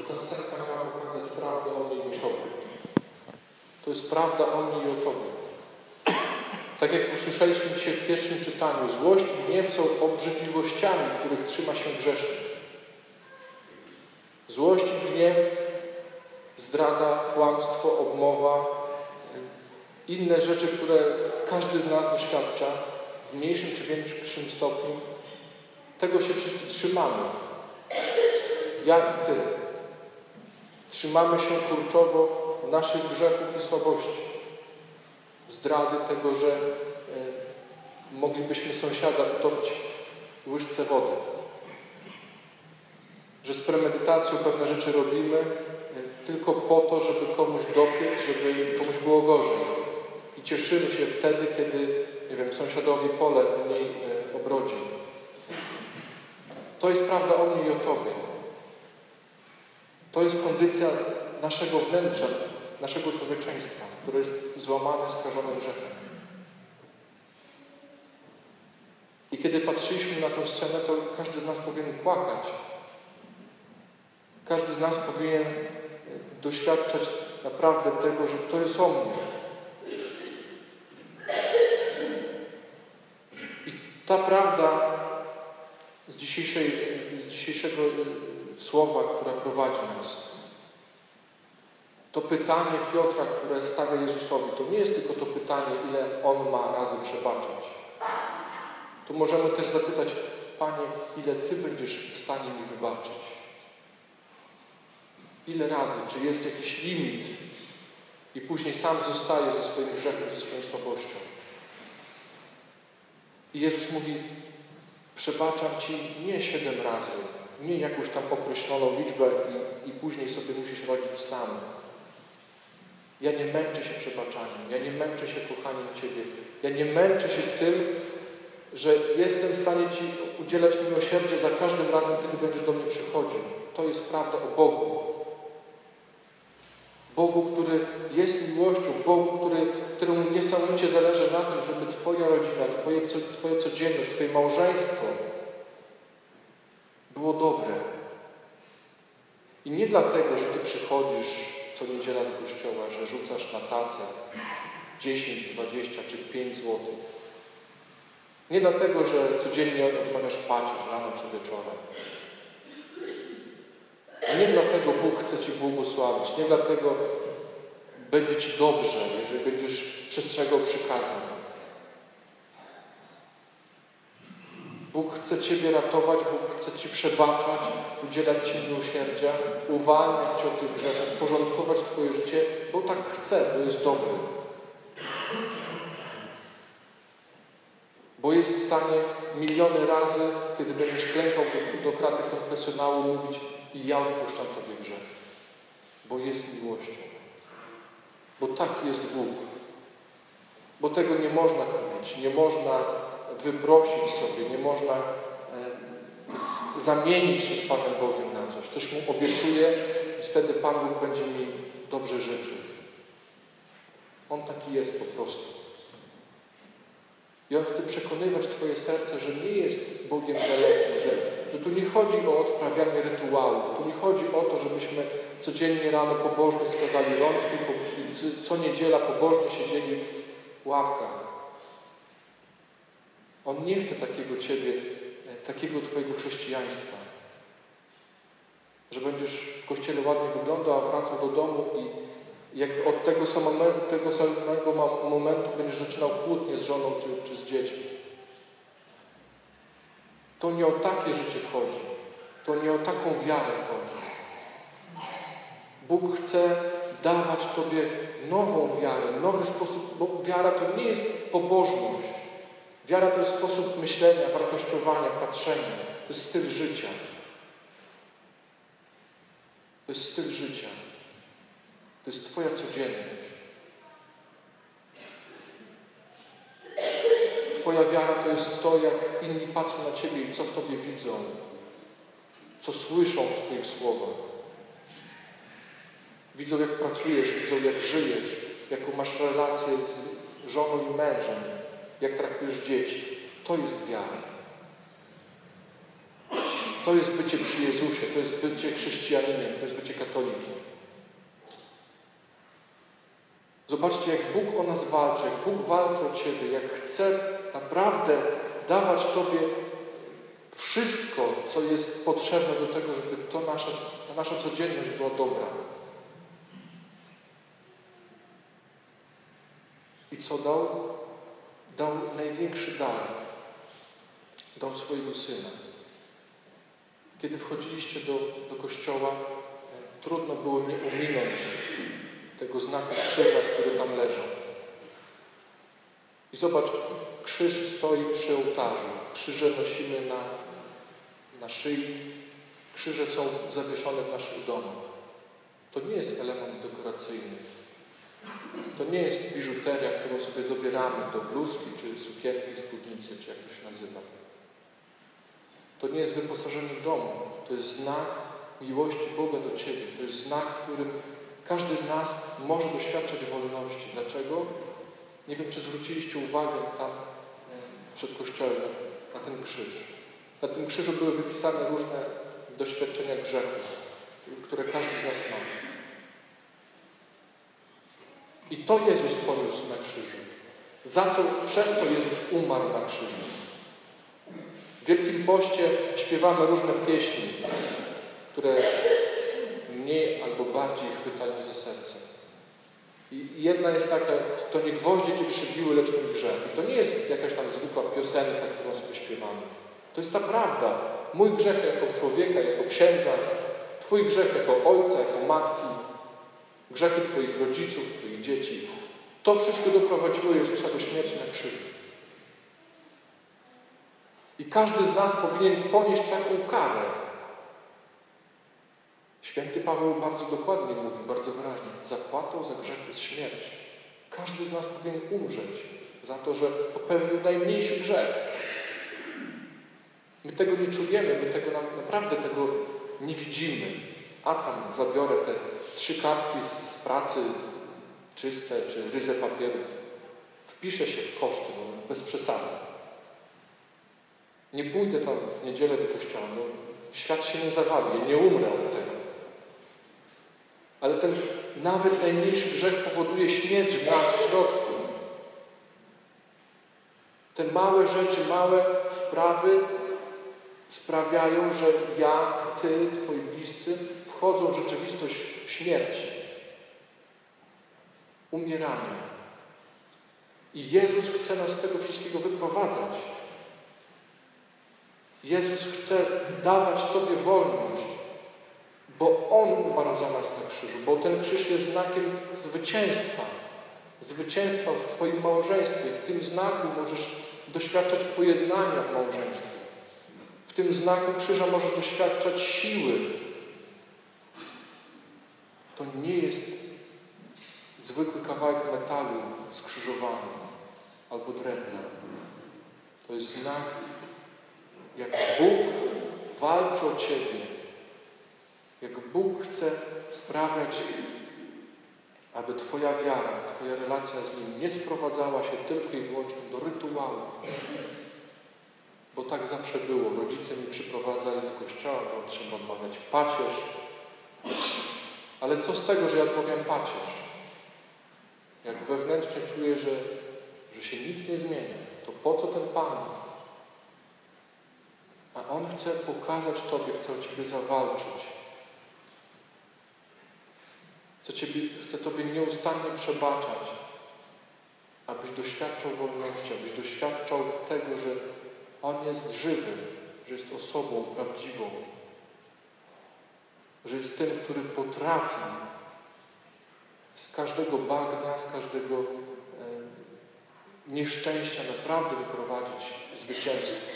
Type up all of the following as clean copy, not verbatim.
ta scenka miała pokazać prawdę o mnie i o Tobie. To jest prawda o mnie i o Tobie. Tak jak usłyszeliśmy dzisiaj w pierwszym czytaniu, złość i gniew są obrzydliwościami, których trzyma się grzesznik. Złość i gniew, zdrada, kłamstwo, obmowa, inne rzeczy, które każdy z nas doświadcza w mniejszym czy większym stopniu, tego się wszyscy trzymamy. Ja i Ty. Trzymamy się kurczowo naszych grzechów i słabości. Zdrady tego, że moglibyśmy sąsiada utopić w łyżce wody. Że z premedytacją pewne rzeczy robimy tylko po to, żeby komuś dopiec, żeby komuś było gorzej. I cieszymy się wtedy, kiedy, nie wiem, sąsiadowi pole mniej obrodzi. To jest prawda o mnie i o Tobie. To jest kondycja naszego wnętrza, naszego człowieczeństwa, które jest złamane, skażone grzechem. I kiedy patrzyliśmy na tę scenę, to każdy z nas powinien płakać. Każdy z nas powinien doświadczać naprawdę tego, że to jest o mnie. I ta prawda z dzisiejszego słowa, która prowadzi nas, to pytanie Piotra, które stawia Jezusowi, to nie jest tylko to pytanie, ile On ma razy przebaczać. Tu możemy też zapytać, Panie, ile Ty będziesz w stanie mi wybaczyć? Ile razy? Czy jest jakiś limit? I później sam zostaje ze swoim grzechem, ze swoją słabością. I Jezus mówi, przebaczam Ci nie 7 razy, nie jakąś tam określoną liczbę i później sobie musisz radzić sam. Ja nie męczę się przebaczaniem, ja nie męczę się kochaniem Ciebie, ja nie męczę się tym, że jestem w stanie Ci udzielać miłosierdzia za każdym razem, kiedy będziesz do mnie przychodził. To jest prawda o Bogu. Bogu, który jest miłością, Bogu, któremu niesamowicie zależy na tym, żeby Twoja rodzina, Twoja codzienność, Twoje małżeństwo było dobre. I nie dlatego, że Ty przychodzisz co niedziela do kościoła, że rzucasz na tacę 10, 20 czy 5 złotych. Nie dlatego, że codziennie odmawiasz pacierz rano czy wieczorem. Nie dlatego Bóg chce Ci błogosławić. Nie dlatego będzie Ci dobrze, jeżeli będziesz przestrzegał przykazań. Bóg chce Ciebie ratować, Bóg chce Ci przebaczać, udzielać Ci miłosierdzia, uwalniać Cię od tych grzechów, porządkować Twoje życie, bo tak chce, bo jest dobry. Bo jest w stanie miliony razy, kiedy będziesz klękał do kraty konfesjonału, mówić i ja odpuszczam Tobie grzech. Bo jest miłością. Bo taki jest Bóg. Bo tego nie można kupić, nie można wyprosić sobie, nie można zamienić się z Panem Bogiem na coś. Coś Mu obiecuje i wtedy Pan Bóg będzie mi dobrze życzył. On taki jest po prostu. I On chce przekonywać Twoje serce, że nie jest Bogiem dalekim, że tu nie chodzi o odprawianie rytuałów, tu nie chodzi o to, żebyśmy codziennie rano pobożnie składali rączki i co niedziela pobożnie siedzieli w ławkach. On nie chce takiego Ciebie, takiego Twojego chrześcijaństwa. Że będziesz w kościele ładnie wyglądał, a wracał do domu i jak od tego samego momentu będziesz zaczynał kłótnie z żoną czy z dziećmi. To nie o takie życie chodzi. To nie o taką wiarę chodzi. Bóg chce dawać Tobie nową wiarę, nowy sposób, bo wiara to nie jest pobożność. Wiara to jest sposób myślenia, wartościowania, patrzenia. To jest styl życia. To jest styl życia. To jest Twoja codzienność. Twoja wiara to jest to, jak inni patrzą na Ciebie i co w Tobie widzą, co słyszą w Twoich słowach. Widzą, jak pracujesz, widzą, jak żyjesz, jaką masz relację z żoną i mężem, jak traktujesz dzieci. To jest wiara. To jest bycie przy Jezusie, to jest bycie chrześcijaninem, to jest bycie katolikiem. Zobaczcie, jak Bóg o nas walczy, jak Bóg walczy o Ciebie, jak chce naprawdę dawać Tobie wszystko, co jest potrzebne do tego, żeby ta nasza codzienność była dobra. I co dał? Dał największy dar. Dał swojego Syna. Kiedy wchodziliście do kościoła, trudno było nie ominąć tego znaku krzyża, który tam leżał. I zobacz, krzyż stoi przy ołtarzu. Krzyże nosimy na szyi. Krzyże są zawieszone w naszych domach. To nie jest element dekoracyjny. To nie jest biżuteria, którą sobie dobieramy do bluzki, czy sukienki, spódnicy, czy jak to się nazywa. To nie jest wyposażenie domu. To jest znak miłości Boga do Ciebie. To jest znak, w którym każdy z nas może doświadczać wolności. Dlaczego? Nie wiem, czy zwróciliście uwagę tam przed kościołem na ten krzyż. Na tym krzyżu były wypisane różne doświadczenia grzechu, które każdy z nas ma. I to Jezus poniósł na krzyżu. Przez to Jezus umarł na krzyżu. W Wielkim Poście śpiewamy różne pieśni, które mniej albo bardziej chwytają za serce. I jedna jest taka, to nie gwoździe Cię przybiły, lecz mój grzech. I to nie jest jakaś tam zwykła piosenka, którą sobie śpiewamy. To jest ta prawda. Mój grzech jako człowieka, jako księdza, Twój grzech jako ojca, jako matki, grzechy Twoich rodziców, Twoich dzieci. To wszystko doprowadziło Jezusa do śmierci na krzyżu. I każdy z nas powinien ponieść taką karę. Święty Paweł bardzo dokładnie mówi, bardzo wyraźnie. Zapłatą za grzech jest śmierć. Każdy z nas powinien umrzeć za to, że popełnił najmniejszy grzech. My tego nie czujemy, my tego naprawdę tego nie widzimy. A tam zabiorę te 3 kartki z pracy czyste, czy ryzę papieru. Wpiszę się w koszty, bez przesady. Nie pójdę tam w niedzielę do kościoła, świat się nie zawali, nie umrę od tego. Ale ten nawet najmniejszy grzech powoduje śmierć w nas w środku. Te małe rzeczy, małe sprawy sprawiają, że ja, Ty, Twoi bliscy wchodzą w rzeczywistość śmierci, umierania. I Jezus chce nas z tego wszystkiego wyprowadzać. Jezus chce dawać Tobie wolność, bo On umarł za nas na krzyżu, bo ten krzyż jest znakiem zwycięstwa. Zwycięstwa w Twoim małżeństwie. W tym znaku możesz doświadczać pojednania w małżeństwie. W tym znaku krzyża możesz doświadczać siły. To nie jest zwykły kawałek metalu skrzyżowany albo drewna. To jest znak, jak Bóg walczy o Ciebie. Jak Bóg chce sprawiać, aby Twoja wiara, Twoja relacja z Nim nie sprowadzała się tylko i wyłącznie do rytuałów. Bo tak zawsze było. Rodzice mi przyprowadzali do kościoła, bo trzeba odmawiać pacierz. Ale co z tego, że ja odmawiam pacierz? Jak wewnętrznie czuję, że się nic nie zmienia, to po co ten Pan Bóg? A On chce pokazać Tobie, chce o Ciebie zawalczyć. Chce Tobie nieustannie przebaczać, abyś doświadczał wolności, abyś doświadczał tego, że On jest żywy, że jest osobą prawdziwą, że jest tym, który potrafi z każdego bagna, z każdego nieszczęścia naprawdę wyprowadzić zwycięstwo.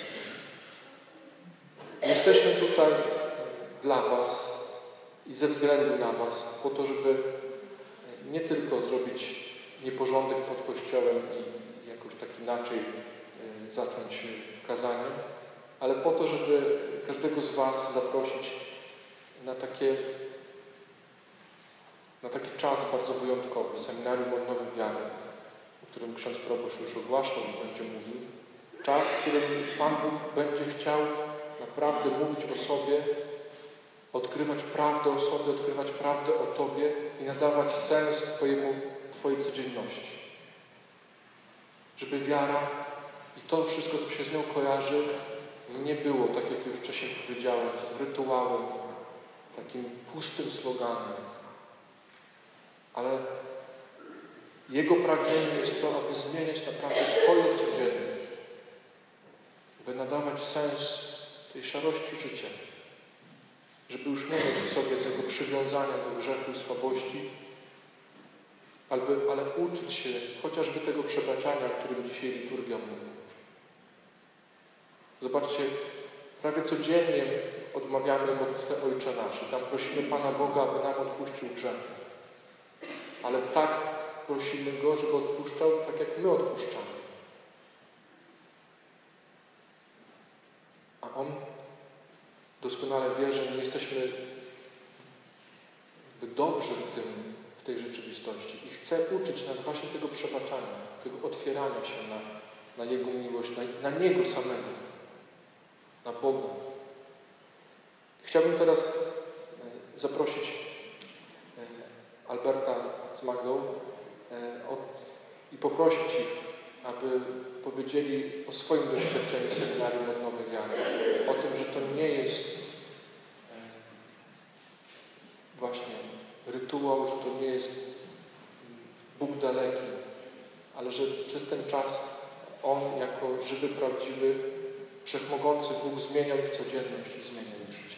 Jesteśmy tutaj dla Was i ze względu na Was, po to, żeby nie tylko zrobić nieporządek pod Kościołem i jakoś tak inaczej zacząć kazanie, ale po to, żeby każdego z Was zaprosić na taki czas bardzo wyjątkowy, seminarium odnowy wiary, o którym ksiądz proboszcz już ogłaszał i będzie mówił. Czas, w którym Pan Bóg będzie chciał naprawdę mówić o sobie, odkrywać prawdę o sobie, odkrywać prawdę o Tobie i nadawać sens Twojej codzienności. Żeby wiara i to wszystko, co się z nią kojarzy, nie było, tak jak już wcześniej powiedziałem, rytuałem, takim pustym sloganem. Ale Jego pragnieniem jest to, aby zmieniać naprawdę Twoją codzienność, by nadawać sens tej szarości życia, żeby już nie mieć w sobie tego przywiązania do grzechu i słabości, ale uczyć się chociażby tego przebaczania, o którym dzisiaj liturgia mówi. Zobaczcie, prawie codziennie odmawiamy modlitwę Ojcze Nasz i tam prosimy Pana Boga, aby nam odpuścił grzechy. Ale tak prosimy Go, żeby odpuszczał tak, jak my odpuszczamy. A On doskonale wie, że nie jesteśmy dobrzy w tej rzeczywistości i chce uczyć nas właśnie tego przebaczania, tego otwierania się na Jego miłość, na Niego samego, na Boga. Chciałbym teraz zaprosić Alberta z Magdą i poprosić ich, aby powiedzieli o swoim doświadczeniu seminarium Odnowy Wiary. O tym, że to nie jest właśnie rytuał, że to nie jest Bóg daleki, ale że przez ten czas On jako żywy, prawdziwy, wszechmogący Bóg zmieniał ich codzienność i zmieniał ich życie.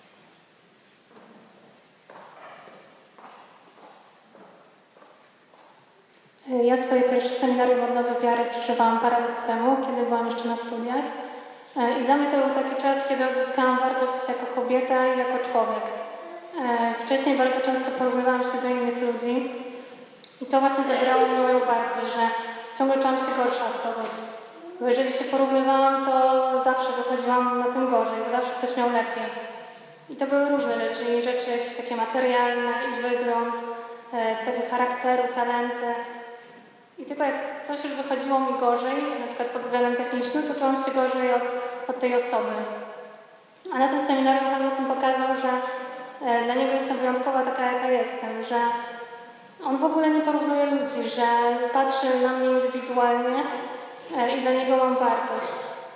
Ja swoje pierwsze seminarium Odnowy Wiary przeżywałam parę lat temu, kiedy byłam jeszcze na studiach. I dla mnie to był taki czas, kiedy odzyskałam wartość jako kobieta i jako człowiek. Wcześniej bardzo często porównywałam się do innych ludzi i to właśnie zabierało mi moją wartość, że ciągle czułam się gorsza od kogoś. Bo jeżeli się porównywałam, to zawsze wychodziłam na tym gorzej, bo zawsze ktoś miał lepiej. I to były różne rzeczy, i rzeczy jakieś takie materialne, i wygląd, cechy charakteru, talenty. I tylko jak coś już wychodziło mi gorzej, na przykład pod względem technicznym, to czułam się gorzej od tej osoby. A na tym seminarium Pan Bóg mi pokazał, że dla Niego jestem wyjątkowa taka, jaka jestem, że On w ogóle nie porównuje ludzi, że patrzy na mnie indywidualnie i dla Niego mam wartość.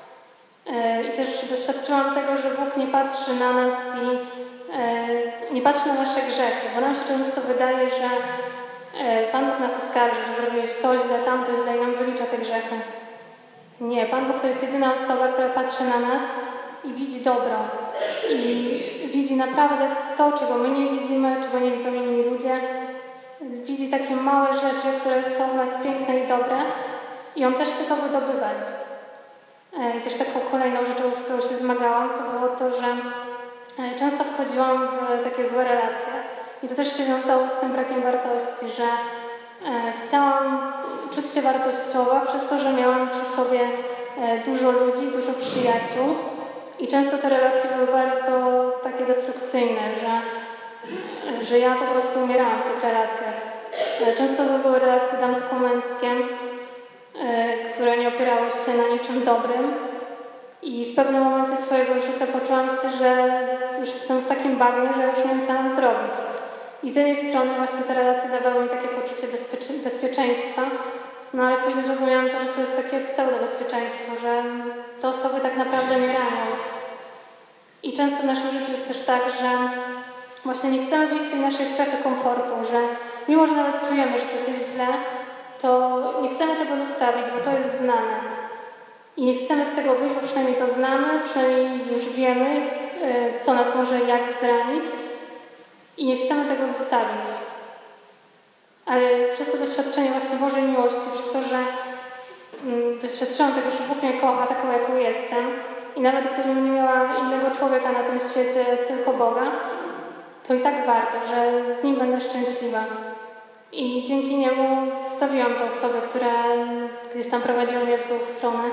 I też doświadczyłam tego, że Bóg nie patrzy na nas i nie patrzy na nasze grzechy, bo nam się często wydaje, że Pan Bóg nas oskarży, że zrobiłeś to źle, tamto źle i nam wylicza te grzechy. Nie, Pan Bóg to jest jedyna osoba, która patrzy na nas i widzi dobro. I widzi naprawdę to, czego my nie widzimy, czego nie widzą inni ludzie. Widzi takie małe rzeczy, które są w nas piękne i dobre i On też chce to wydobywać. I też taką kolejną rzeczą, z którą się zmagałam, to było to, że często wchodziłam w takie złe relacje. I to też się wiązało z tym brakiem wartości, że chciałam czuć się wartościowa przez to, że miałam przy sobie dużo ludzi, dużo przyjaciół. I często te relacje były bardzo takie destrukcyjne, że ja po prostu umierałam w tych relacjach. Często to były relacje damsko-męskie, które nie opierały się na niczym dobrym. I w pewnym momencie swojego życia poczułam się, że już jestem w takim bagnie, że już nie wiem, co mam zrobić. I z jednej strony właśnie te relacje dawały mi takie poczucie bezpieczeństwa, no ale później zrozumiałam to, że to jest takie pseudobezpieczeństwo, że te osoby tak naprawdę nie ranią. I często w naszym życiu jest też tak, że właśnie nie chcemy wyjść z tej naszej strefy komfortu, że mimo, że nawet czujemy, że coś jest źle, to nie chcemy tego zostawić, bo to jest znane. I nie chcemy z tego wyjść, bo przynajmniej to znamy, przynajmniej już wiemy, co nas może jak zranić. I nie chcemy tego zostawić. Ale przez to doświadczenie właśnie Bożej miłości, przez to, że doświadczyłam tego, że Bóg mnie kocha taką, jaką jestem i nawet gdybym nie miała innego człowieka na tym świecie, tylko Boga, to i tak warto, że z Nim będę szczęśliwa. I dzięki Niemu zostawiłam tę osobę, która gdzieś tam prowadziła mnie w złą stronę.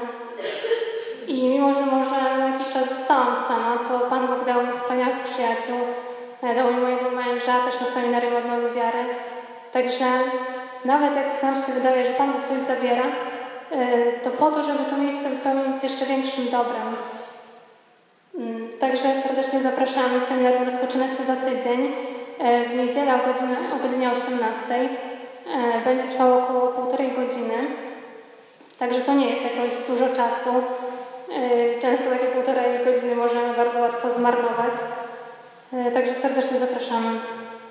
I mimo, że może na jakiś czas zostałam sama, to Pan Bóg dał mi wspaniałych przyjaciół, dał mi mojego męża, też na seminarium Odnowy Wiary. Także nawet jak nam się wydaje, że Pan Bóg coś zabiera, to po to, żeby to miejsce wypełnić jeszcze większym dobrem. Także serdecznie zapraszamy. Seminarium rozpoczyna się za tydzień. W niedzielę o godzinie 18:00. Będzie trwało około 1,5 godziny. Także to nie jest jakoś dużo czasu. Często takie 1,5 godziny możemy bardzo łatwo zmarnować. Także serdecznie zapraszamy.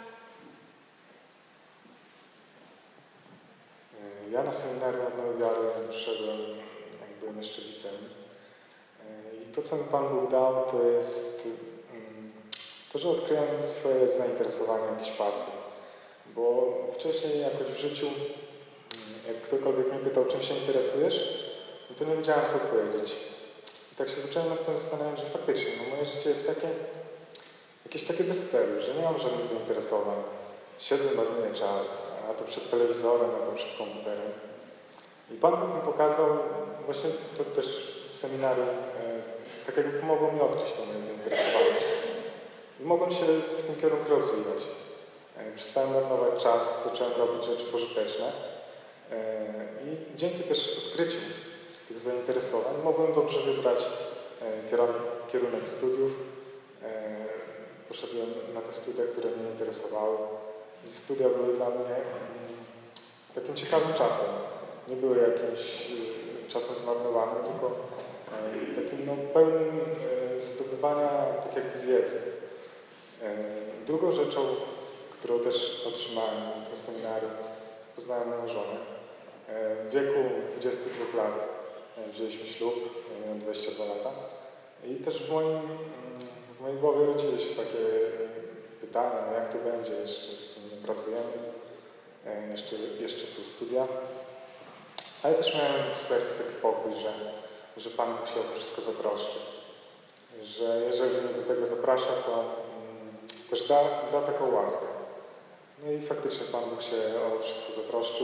Ja na seminarium Odnowy Wiary przyszedłem, jak byłem jeszcze w liceum. I to, co mi Pan Bóg dał, to jest to, że odkryłem swoje zainteresowanie, jakieś pasje. Bo wcześniej jakoś w życiu, jak ktokolwiek mnie pytał, czym się interesujesz, to nie wiedziałem, co odpowiedzieć. I tak się zacząłem nad tym zastanawiać, że faktycznie moje życie jest jakieś takie bez celu, że nie mam żadnych zainteresowań. Siedzę, marnuję czas, a to przed telewizorem, a to przed komputerem. I Pan Bóg mi pokazał, właśnie to też w seminarium, tak jakby pomogło mi odkryć to moje zainteresowanie. I mogłem się w tym kierunku rozwijać. Przestałem marnować czas, zacząłem robić rzeczy pożyteczne. I dzięki też odkryciu tych zainteresowań mogłem dobrze wybrać kierunek studiów. Poszedłem na te studia, które mnie interesowały. I studia były dla mnie takim ciekawym czasem. Nie były jakimś czasem zmarnowanym, tylko takim pełnym zdobywania tak jakby wiedzy. Drugą rzeczą, którą też otrzymałem na tym seminarium, poznałem moją żonę. W wieku 22 lat wzięliśmy ślub, ja miałem 22 lata. I też w mojej głowie rodziły się takie pytania, no jak to będzie, jeszcze w sumie pracujemy, jeszcze są studia. Ale też miałem w sercu taki pokój, że Pan Bóg się o to wszystko zatroszczy. Że jeżeli mnie do tego zaprasza, to też da taką łaskę. No i faktycznie Pan Bóg się o to wszystko zatroszczył.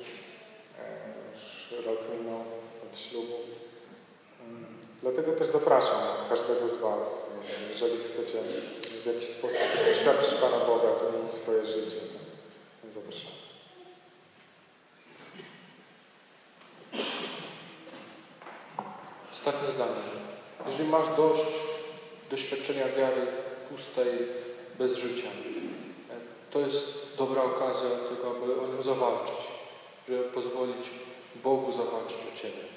Już rok minął od ślubu. Dlatego też zapraszam każdego z Was, jeżeli chcecie w jakiś sposób doświadczyć Pana Boga, zmienić swoje życie. Zapraszam. Ostatnie zdanie. Jeżeli masz dość doświadczenia wiary pustej, bez życia, to jest dobra okazja do tego, aby o nią zawalczyć, żeby pozwolić Bogu zawalczyć o Ciebie.